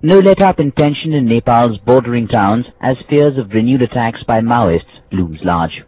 No let-up in tension in Nepal's bordering towns as fears of renewed attacks by Maoists looms large.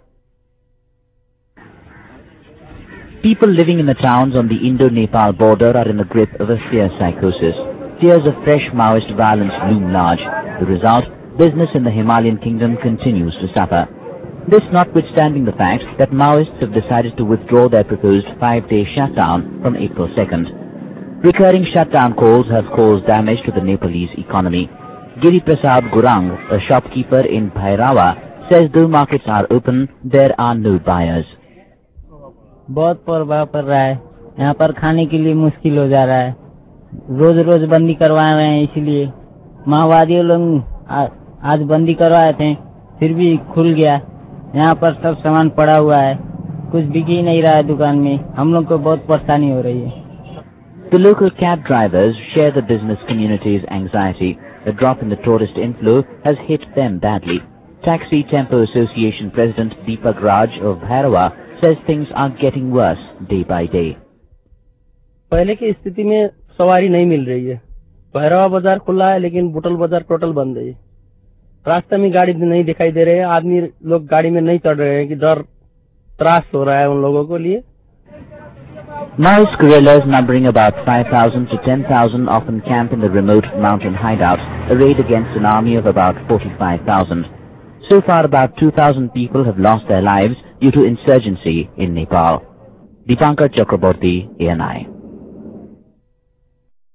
People living in the towns on the Indo-Nepal border are in the grip of a fierce psychosis. Fears of fresh Maoist violence loom large. The result, business in the Himalayan kingdom continues to suffer. This notwithstanding the fact that Maoists have decided to withdraw their proposed 5-day shutdown from April 2nd. Recurring shutdown calls have caused damage to the Nepalese economy. Giri Prasad Gurang, a shopkeeper in Bhairawa, says though markets are open, there are no buyers. बहुत प्रभाव पड़ रहा है। यहाँ पर खाने के लिए मुश्किल हो जा रहा है। रोज रोज बंदी करवा रहे हैं, इसलिए माओवादियों लोग आज बंदी करवाए थे, फिर भी खुल गया। यहाँ पर सब सामान पड़ा हुआ है, कुछ बिक ही नहीं रहा है दुकान में। हम लोग को बहुत परेशानी हो रही है। The local cab drivers share the business community's anxiety. The drop in the tourist inflow has hit them badly. Taxi Tempo Association President Deepak Raj of Bhairawa says things are getting worse day by day. पहले की स्थिति में सवारी नहीं मिल रही है। भैरवा बाजार खुला है, लेकिन बुटल बाजार टोटल बंद है। रास्ते में गाड़ी नहीं दिखाई दे रहे हैं। आदमी लोग गाड़ी में नहीं चढ़ रहे हैं कि डर त्रास हो रहा है उन लोगों को लिए। Maoist guerrillas numbering about 5,000 to 10,000 often camp in the remote mountain hideouts, arrayed against an army of about 45,000. So far, about 2,000 people have lost their lives due to insurgency in Nepal. Deepankar Chakraborty, ANI.